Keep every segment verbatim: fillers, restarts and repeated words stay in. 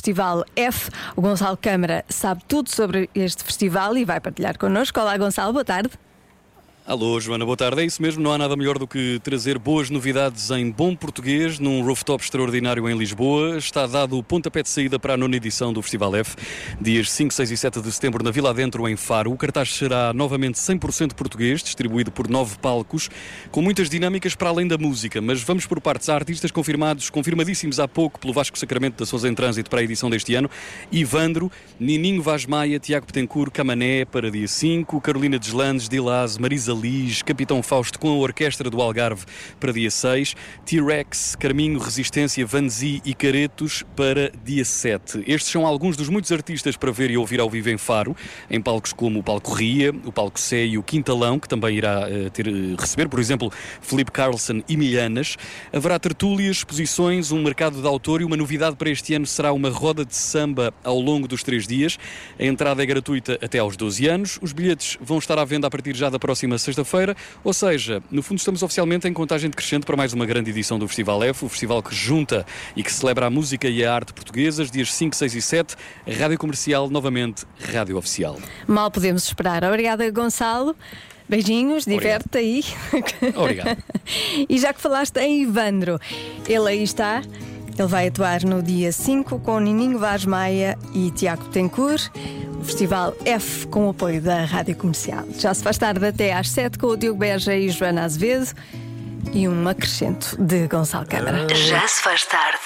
Festival F. O Gonçalo Câmara sabe tudo sobre este festival e vai partilhar connosco. Olá, Gonçalo, boa tarde. Alô, Joana, boa tarde. É isso mesmo, não há nada melhor do que trazer boas novidades em bom português num rooftop extraordinário em Lisboa. Está dado o pontapé de saída para a nona edição do Festival F, dias cinco, seis e sete de setembro na Vila Adentro, em Faro. O cartaz será novamente cem por cento português, distribuído por nove palcos, com muitas dinâmicas para além da música. Mas vamos por partes. Há artistas confirmados, confirmadíssimos há pouco pelo Vasco Sacramento da Sousa em Trânsito para a edição deste ano. Ivandro, Nininho Vaz Maia, Tiago Betancourt, Camané para dia cinco, Carolina Deslandes, Dilaz, Marisa Liz, Capitão Fausto com a Orquestra do Algarve para dia seis, T-Rex, Carminho, Resistência, Vanzi e Caretos para dia sete. Estes são alguns dos muitos artistas para ver e ouvir ao vivo em Faro, em palcos como o Palco Ria, o Palco Sé e o Quintalão, que também irá uh, ter, uh, receber, por exemplo, Filipe Carlson e Milhanas. Haverá tertúlias, exposições, um mercado de autor e uma novidade para este ano será uma roda de samba ao longo dos três dias. A entrada é gratuita até aos doze anos. Os bilhetes vão estar à venda a partir já da próxima sexta-feira, ou seja, no fundo estamos oficialmente em contagem decrescente para mais uma grande edição do Festival F, o festival que junta e que celebra a música e a arte portuguesas, dias cinco, seis e sete, Rádio Comercial, novamente Rádio Oficial. Mal podemos esperar. Obrigada, Gonçalo. Beijinhos, diverte-te aí. Obrigado. E já que falaste em Ivandro, ele aí está. Ele vai atuar no dia cinco com Nininho Vaz Maia e Tiago Betancourt. O Festival F com o apoio da Rádio Comercial. Já se faz tarde até às sete com o Diogo Beja e Joana Azevedo. E um acrescento de Gonçalo Câmara. Já se faz tarde.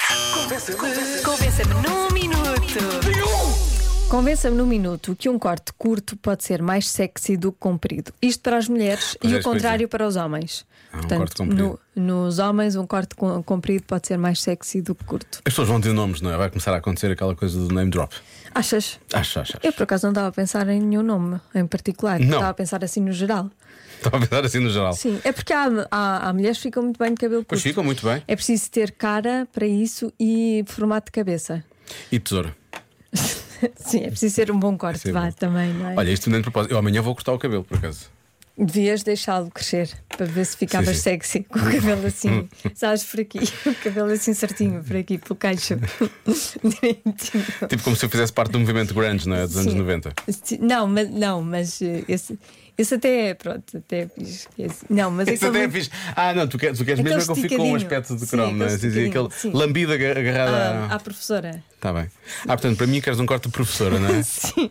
Convença-me num minuto. Convença-me num minuto que um corte curto pode ser mais sexy do que comprido. Isto para as mulheres Pois e é, o contrário pois é. para os homens. Ah, um corte Portanto, comprido. no, nos homens, um corte com- comprido pode ser mais sexy do que curto. As pessoas vão ter nomes, não é? Vai começar a acontecer aquela coisa do name drop. Achas? Acho, acho, Eu acho. por acaso não estava a pensar em nenhum nome em particular. Não. Estava a pensar assim no geral. Estava a pensar assim no geral. Sim, é porque há, há, há mulheres que ficam muito bem de cabelo curto. Pois ficam muito bem. É preciso ter cara para isso e formato de cabeça. E tesoura. Sim, é preciso ser um bom corte, Sim, vá, bom. também, não é? Olha, isto nem de propósito. Eu amanhã vou cortar o cabelo, por acaso. Devias deixá-lo crescer para ver se ficavas Sim, sim. sexy com o cabelo assim, sabes, por aqui, o cabelo assim certinho, por aqui, pelo queixo. Direitinho. Tipo como se eu fizesse parte do movimento grunge, não é? Dos anos Sim. noventa. Sim, Não, mas, não, mas eh, esse, esse até é, pronto, até é fixe. Esse- Não, mas Isso aquele até é muito- fixe. Ah, não, tu queres, tu queres Aquele mesmo é que eu fique com um esticadinho. aspecto de Sim, cromo, não é? aquele Sim, sim, aquele esticadinho, sim. lambido aga- agarrado Ah, à. à professora. Está bem. Ah, portanto, para mim queres um corte de professora, não é? Sim.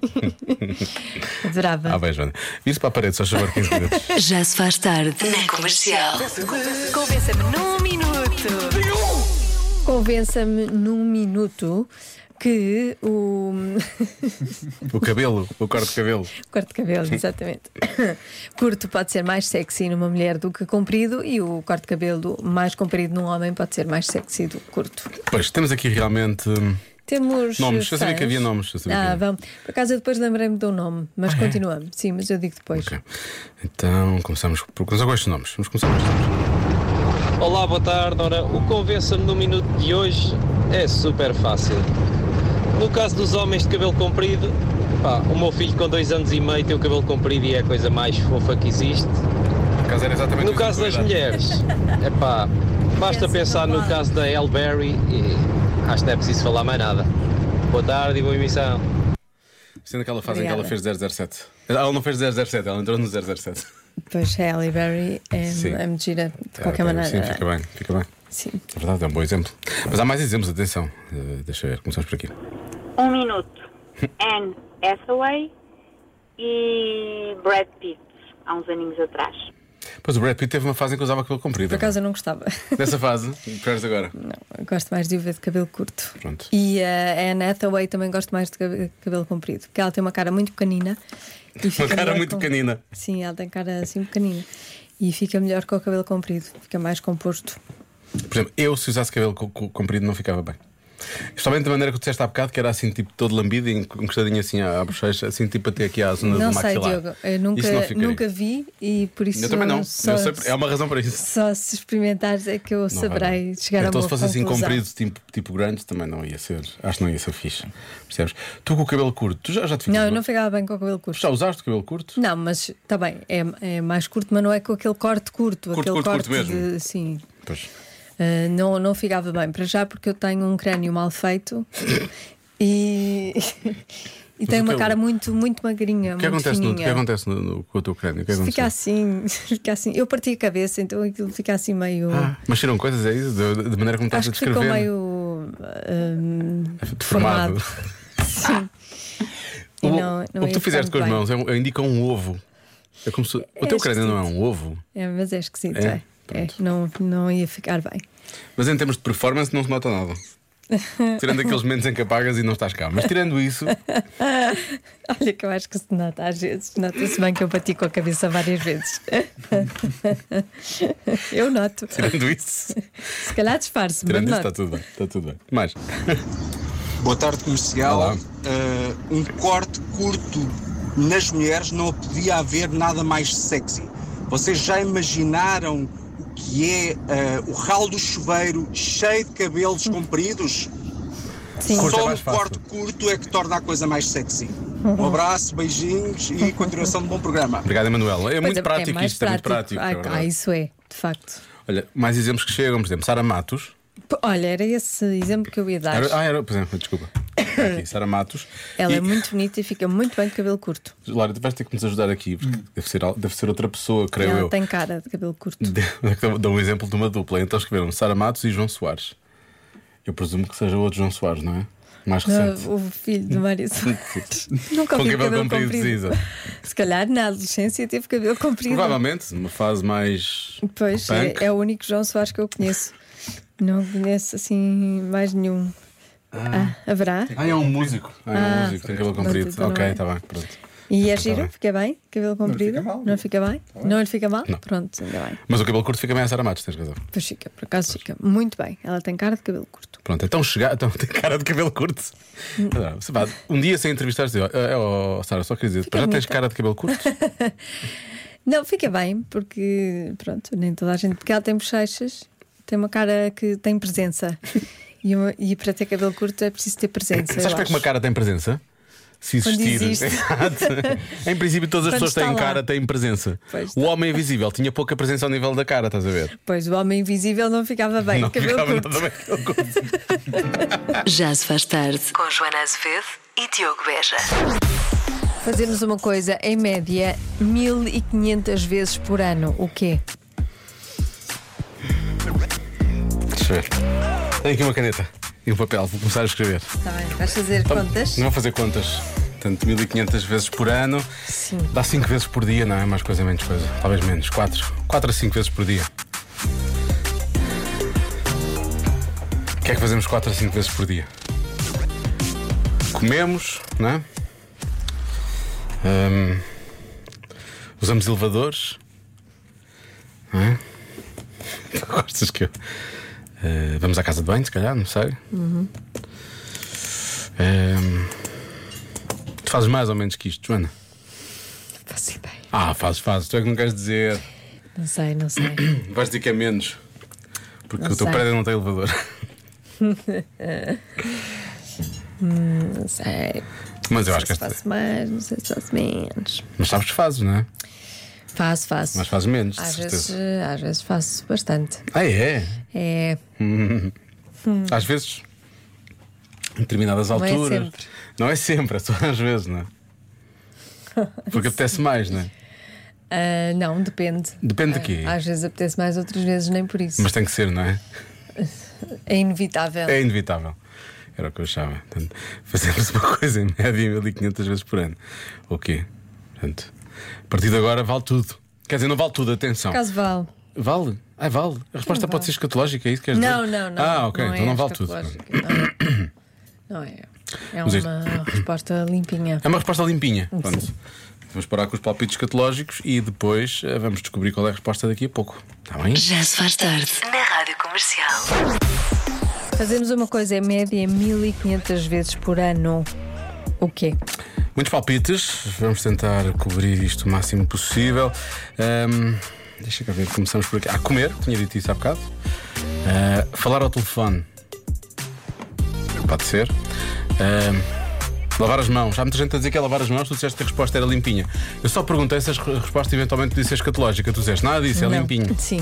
Adorava. Ah, bem, Joana. Vira-se para a parede, só chamar quinze minutos. Já se faz tarde na Comercial. Convença-me num minuto. Convença-me num minuto que o. O cabelo, o corte de cabelo. Corte de cabelo, exatamente. Curto pode ser mais sexy numa mulher do que comprido, e o corte de cabelo mais comprido num homem pode ser mais sexy do que curto. Pois, temos aqui realmente. hum, Temos Nomes. Eu sabia fãs. que havia nomes, eu sabia que Ah, havia. vamos. Por acaso eu depois lembrei-me de um nome, mas continuamos. Sim, mas eu digo depois. Ok. Então, começamos por começar com estes nomes. Vamos começar com estes nomes. Olá, boa tarde. Ora, o Convença-me no minuto de hoje é super fácil. No caso dos homens de cabelo comprido, pá, o meu filho com dois anos e meio tem o cabelo comprido e é a coisa mais fofa que existe. Por acaso era exatamente No isso caso que eu das ia dar. mulheres, é pá, basta pensar no caso da Elle Berry e acho que não é preciso falar mais nada. Boa tarde e boa emissão. Sendo aquela fase em que Obrigada. ela fez zero zero sete. Ela não fez zero zero sete, ela entrou no zero zero sete. Pois é, Halle Berry é, Sim. é muito gira de qualquer É, ok, maneira. Sim, fica bem, fica bem. Sim. É verdade, é um bom exemplo. Mas há mais exemplos, atenção. Uh, deixa eu ver, começamos por aqui. Um minuto. Anne Hathaway e Brad Pitt, há uns aninhos atrás. Pois o Brad Pitt teve uma fase em que usava cabelo comprido. Por acaso eu não gostava. Nessa fase, preferes agora? Não, eu gosto mais de o ver de cabelo curto. Pronto. E a Anne Hathaway também gosto mais de cabe- cabelo comprido, porque ela tem uma cara muito pequenina. E fica Uma cara melhor muito com- pequenina. Sim, ela tem cara assim pequenina. E fica melhor com o cabelo comprido, fica mais composto. Por exemplo, eu se usasse cabelo co- co- comprido não ficava bem. Especialmente da maneira que tu disseste há bocado, que era assim, tipo, todo lambido e encostadinho assim à à bochecha, assim, tipo até aqui à zona Não do sei, maxilar. Diogo, eu Isso não nunca, ficaria. nunca vi e por isso Eu também não. só, Eu sei, é uma razão para isso. só se experimentares é que eu Não vai saberei dar. chegar a Então, uma se fosse assim conclusão. comprido, tipo, tipo grande, também não ia ser. Acho que não ia ser fixe. Percebes? Tu com o cabelo curto, tu já, já te ficas Não, eu bem? não ficava bem com o cabelo curto. Já usaste o cabelo curto? Não, mas está bem, é, é mais curto, mas não é com aquele corte curto, Curto, aquele curto, corte curto mesmo. de. Sim. Pois. Uh, não, não ficava bem. Para já, porque eu tenho um crânio mal feito E, e tem uma cara muito, muito magrinha. O que muito acontece, no, o que fininha. acontece no, no, com o teu crânio? O que Fica aconteceu? assim, fica assim. Eu parti a cabeça, então aquilo fica assim meio. Ah, mas tiram coisas, é isso? De, de maneira como estás Acho a que ficou descrever. meio. hum, Deformado. Sim. E O, não- não o que ia tu fizeste ficar com as muito mãos é um, indica um ovo. É como se, o É teu crânio não é esquisito. um ovo. É, mas é esquisito, É? é. É, não, não ia ficar bem. Mas em termos de performance não se nota nada. Tirando aqueles momentos em que apagas e não estás cá. Mas tirando isso, Olha, que eu acho que se nota às vezes. Nota-se bem que eu bati com a cabeça várias vezes. Eu noto. tirando isso, Se calhar disfarce, mas tirando isso, noto. está tudo bem. Está tudo bem. Mais. Boa tarde, comercial. Olá. Uh, um corte curto nas mulheres não podia haver nada mais sexy. Vocês já imaginaram o que é uh, o ralo do chuveiro cheio de cabelos compridos? Sim. Curto é Só mais o fácil. corte curto é que torna a coisa mais sexy. Um abraço, beijinhos e continuação de bom programa. Obrigado, Emanuel. É Pois muito é, prático mais isto, é muito prático. Ah, é ah, verdade. isso é, de facto. Olha, mais exemplos que chegam, por exemplo, Sara Matos. P- Olha, era esse exemplo que eu ia dar. Era, ah, era, por exemplo, desculpa. Aqui, Sara Matos. Ela E- é muito bonita e fica muito bem de cabelo curto. Laura, tu vais ter que nos ajudar aqui, porque deve, ser, al- deve ser outra pessoa, creio Ela eu. tem cara de cabelo curto. Dou um exemplo de uma dupla. Então escreveram Sara Matos e João Soares. Eu presumo que seja o outro João Soares, não é? Mais recente. O filho de Mário Soares. Nunca Com vi cabelo cabelo comprido, comprido. precisa. Se calhar na adolescência teve cabelo comprido. Provavelmente, numa fase mais. Pois, é, punk. é o único João Soares que eu conheço. Não conheço assim mais nenhum. Ah, haverá? Ah, é um músico. Ah, é um Ah, músico, tem cabelo não, comprido. então não Ok, é. está bem, pronto. E é Tá giro? bem. Fica bem? Cabelo comprido? fica mal. Não fica bem? Não lhe fica mal? Não. Pronto, ainda bem. Mas o cabelo curto fica bem a Sara Matos, tens razão. Pois fica, por acaso fica muito bem. Ela tem cara de cabelo curto. Pronto, então chegar. Então tem cara de cabelo curto. Adoro. Você vai, um dia sem entrevistares, dizer, oh, oh, Sara, só queria dizer, Fica já tens bonita. cara de cabelo curto? Não, fica bem, porque pronto, nem toda a gente. Porque ela tem bochechas, tem uma cara que tem presença. E, uma- e para ter cabelo curto é preciso ter presença. Sabes eu como é que uma acho. cara tem presença? Se Quando existir. existe. Exato. Em princípio, todas as Quando pessoas têm está lá. cara, têm presença. Pois O está. homem invisível tinha pouca presença ao nível da cara, estás a ver? Pois o homem invisível não ficava bem. Não cabelo ficava curto. nada bem com cabelo curto. Já se faz tarde com Joana Azevedo e Diogo Beja. Fazemos uma coisa, em média, mil e quinhentas vezes por ano. O quê? Deixa eu ver. Tenho aqui uma caneta e um papel, vou começar a escrever. Está bem, vais fazer contas? Não vou fazer contas. Portanto, mil e quinhentas vezes por ano. Sim. Dá cinco vezes por dia, não é? Mais coisa, menos coisa. Talvez menos. quatro. quatro a cinco vezes por dia. O que é que fazemos quatro a cinco vezes por dia? Comemos, não é? Hum, usamos elevadores. Não é? Tu gostas que eu. Uh, vamos à casa de banho, se calhar, não sei. Uhum. Hum, tu fazes mais ou menos que isto, Joana? Não faço ideia. Ah, fazes, fazes. Tu é que não queres dizer. Não sei, não sei. Vais dizer que é menos. Porque Não o teu sei. prédio não tem elevador. Não sei. Mas eu Não acho sei que se esta. faço mais, não sei se faço menos. Mas sabes que fazes, não é? Faço, faço. Mas fazes menos, de Às certeza. vezes, às vezes faço bastante. Ah, é? É. Às vezes. Em determinadas é alturas. sempre. Não é sempre, é só às vezes, não é? Porque apetece mais, não é? Ah, não, depende. Depende de quê? Às vezes apetece mais, outras vezes nem por isso. Mas tem que ser, não é? É inevitável. É inevitável. Era o que eu achava. Portanto, fazemos uma coisa em média mil e quinhentas vezes por ano. O quê? Portanto, a partir de agora vale tudo. Quer dizer, não vale tudo, atenção. Caso vale. Vale? Ah, vale. A resposta Não pode vale. ser escatológica, é isso que queres Não, dizer? não, não. Ah, ok, não então é não vale tudo. escatológica, Não, não é. É Mas uma resposta limpinha. É uma resposta limpinha. Pronto. Vamos parar com os palpites escatológicos e depois eh, vamos descobrir qual é a resposta daqui a pouco. Está bem? Já se faz tarde na Rádio Comercial. Fazemos uma coisa em média mil e quinhentas vezes por ano. O quê? Muitos palpites. Vamos tentar cobrir isto o máximo possível. Ahm, deixa cá ver, começamos por aqui. Ah, comer, tinha dito isso há bocado. Ah, falar ao telefone. Pode ser. Ahm, lavar as mãos. Há muita gente a dizer que é lavar as mãos. Tu disseste que a resposta era limpinha. Eu só perguntei se a resposta eventualmente podia ser escatológica. Tu disseste nada disso, é Não. limpinho. Sim.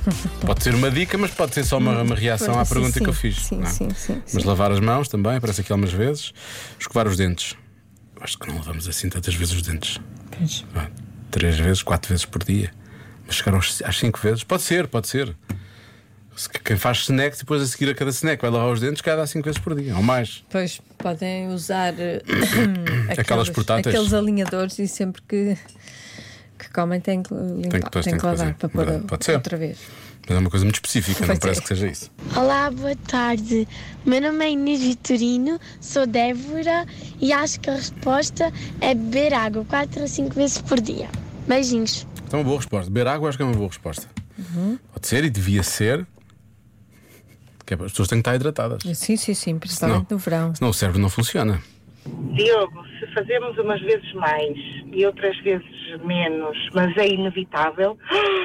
Pode ser uma dica, mas pode ser só uma, uma reação à Sim, pergunta sim, que eu fiz. Sim, não é? sim, sim, Mas sim. lavar as mãos também, parece aqui algumas vezes. Escovar os dentes. Eu acho que não lavamos assim tantas vezes os dentes. Pois. Ah, Três vezes, quatro vezes por dia. Mas chegar aos, às cinco vezes, pode ser, pode ser. Se- Quem faz snack, depois a seguir a cada snack vai lavar os dentes, cada cinco vezes por dia, ou mais. Pois podem usar eh, Aquelas portáteis. aqueles alinhadores e sempre que, que comem têm que limpar, Tem que- pois, têm tem que que lavar fazer. para pôr Verdade, pode ser. outra vez. Mas é uma coisa muito específica, não Pois parece é. que seja isso. Olá, boa tarde. Meu nome é Inês Vitorino, sou Débora e acho que a resposta é beber água quatro a cinco vezes por dia. Beijinhos. Então, uma boa resposta. Beber água acho que é uma boa resposta. Uhum. Pode ser e devia ser. Que é, as pessoas têm que estar hidratadas. Sim, sim, sim, principalmente Senão- no verão. Senão o cérebro não funciona. Diogo, se fazemos umas vezes mais e outras vezes menos, mas é inevitável.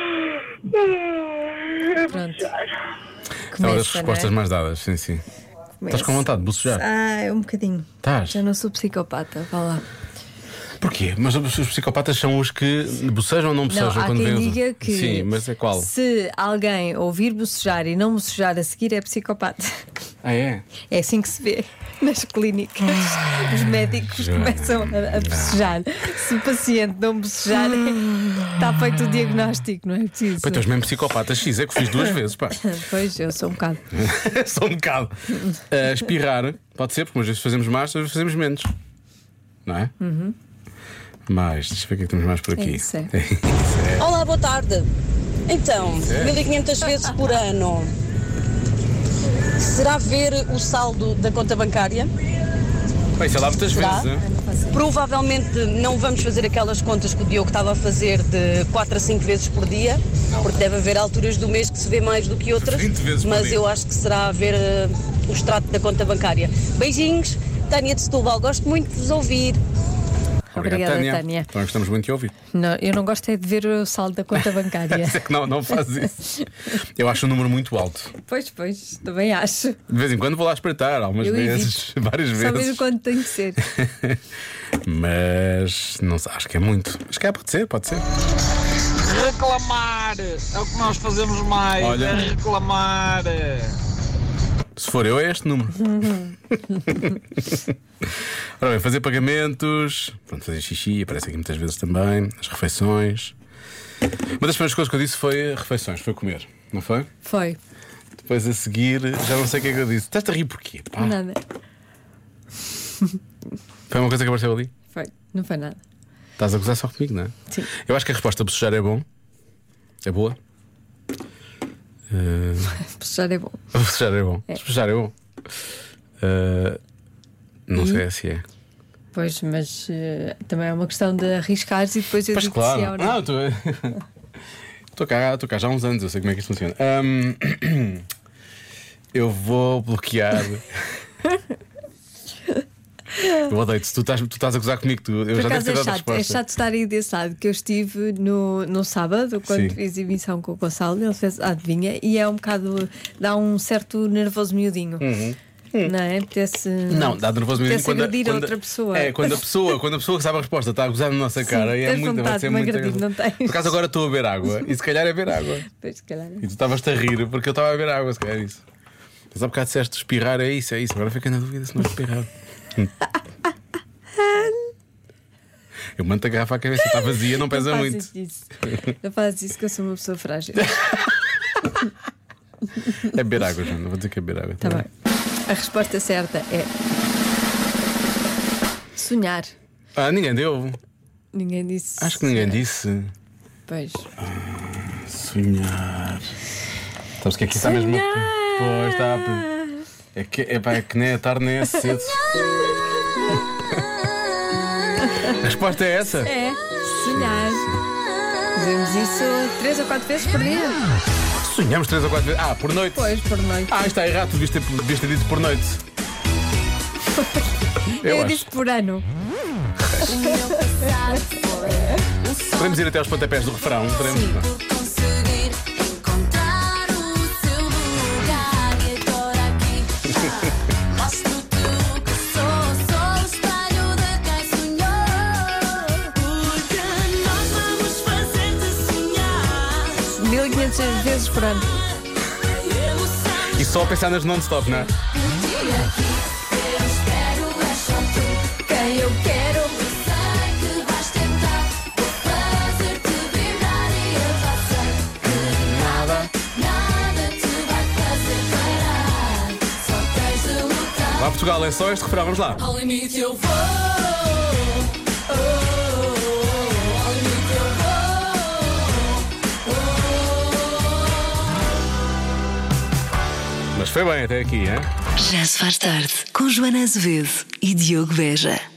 Pronto. é uma das Começa, respostas não é? mais dadas, sim, sim. Começa. Estás com vontade de bocejar? Ah, é um bocadinho. Estás? Já não sou psicopata, vá lá. Porquê? Mas os os psicopatas são os que bocejam ou não bocejam Não, há quando quem vêm os- diga que Sim, mas é qual? se alguém ouvir bocejar e não bocejar a seguir é psicopata. Ah, é? É assim que se vê nas clínicas. Os médicos Joana. começam a, a bocejar. Se o paciente não bocejar, está feito o diagnóstico, não é preciso. Pois tu és mesmo psicopata X, é que fiz duas vezes, pá. Pois, eu sou um bocado. Só um bocado. Ah, espirrar, pode ser, porque umas vezes fazemos mais, outras vezes fazemos menos. Não é? Uhum. Mais, deixa eu ver o que é que temos mais por aqui. É isso, é. Olá, boa tarde. Então, É. mil e quinhentas vezes por ano. Será ver o saldo da conta bancária? Bem, sei lá muitas Será? vezes, né? Provavelmente não vamos fazer aquelas contas que o Diogo estava a fazer de quatro a cinco vezes por dia, porque deve haver alturas do mês que se vê mais do que outras, vinte vezes por mas dia. eu acho que será ver eh, o extrato da conta bancária. Beijinhos, Tânia de Setúbal, gosto muito de vos ouvir. Obrigada, Tânia. Tânia. Então gostamos muito de ouvir. Não, eu não gosto é de ver o saldo da conta bancária. É que não, não faz isso. Eu acho o número muito alto. Pois, pois, também acho. De vez em quando vou lá espreitar, algumas Eu vezes, evito. várias Só vezes. mesmo quando tem que ser. Mas não sei, acho que é muito. Acho que é, pode ser, pode ser. Reclamar é o que nós fazemos mais. Olha. É reclamar. Se for eu, é este número. Ora bem, fazer pagamentos, pronto, fazer xixi, aparece aqui muitas vezes também, as refeições. Uma das primeiras coisas que eu disse foi refeições, foi comer, não foi? Foi. Depois a seguir, já não sei o que é que eu disse. Estás a rir porquê? Pá? Nada. Foi uma coisa que apareceu ali? Foi. Não foi nada. Estás a gozar só comigo, não é? Sim. Eu acho que a resposta bocejar é bom. É boa. Uh... Bocejar é bom. Bocejar é bom. É. Bocejar é bom. Uh... Não E? sei se é. Pois, mas eh, também é uma questão de arriscares e depois eu Pois digo claro. se é ou não. Não, estou estou cá, estou cá já há uns anos, eu sei como é que isto funciona. Ahm, eu vou bloquear. Eu odeio-te, tu estás, tu estás a gozar comigo, tu, eu Por já devo acaso ter é dado a chato, é resposta. chato estar aí desse lado, que eu estive no, no sábado, quando Sim. fiz emissão com o Gonçalo, ele fez a adivinha e é um bocado, dá um certo nervoso miudinho. Uhum. Não é? Apetece, Não, dá nervoso mesmo apetece quando, agredir quando, outra pessoa. É, quando a pessoa, quando a pessoa que sabe a resposta está a gozar na nossa cara, Sim, é tens muito, vai vontade ser de me muito. agredir, não tens? Por acaso agora estou a beber água e se calhar é beber água. Pois, se calhar. E tu estavas-te a rir porque eu estava a beber água, se calhar é isso. Mas há bocado disseste espirrar, é isso, é isso. Agora fiquei na dúvida se não é espirrar. Eu mando a garrafa à cabeça, está vazia, não pesa Não muito. fazes isso. Não fazes isso que eu sou uma pessoa frágil. É beber água, João, não vou dizer que é beber água. Tá bem. A resposta certa é sonhar. Ah, ninguém deu. Ninguém disse. Acho que ninguém disse. Pois. Sonhar. Sabes o que é que está mesmo? Pois está. a- É que, é, pá, é que nem é tarde nem é cedo. A resposta é essa? É, sonhar. Fazemos isso três ou quatro vezes por dia. Sonhamos três ou quatro vezes. Ah, por noite. Pois, por noite. Ah, está errado, tu devias ter, devias ter dito por noite. Eu, Eu acho. disse por ano. Podemos ir até aos pontapés do refrão. Podemos. Não. Conseguir encontrar o seu lugar e agora aqui mostro-te o que sou, sou o espelho de quem sonhou. Porque nós vamos fazer-te sonhar. mil e quinhentas vezes por ano. E só a pensar nas non-stop, não é? Quem eu quero, sei que vais tentar fazer-te vibrar e eu já sei que nada, nada te vai fazer parar. Só tens de lutar. Lá Portugal, é só este refrão, vamos lá. Ao limite eu vou. Oh, ao limite eu vou. Mas foi bem até aqui, hein? Já se faz tarde com Joana Azevedo e Diogo Beja.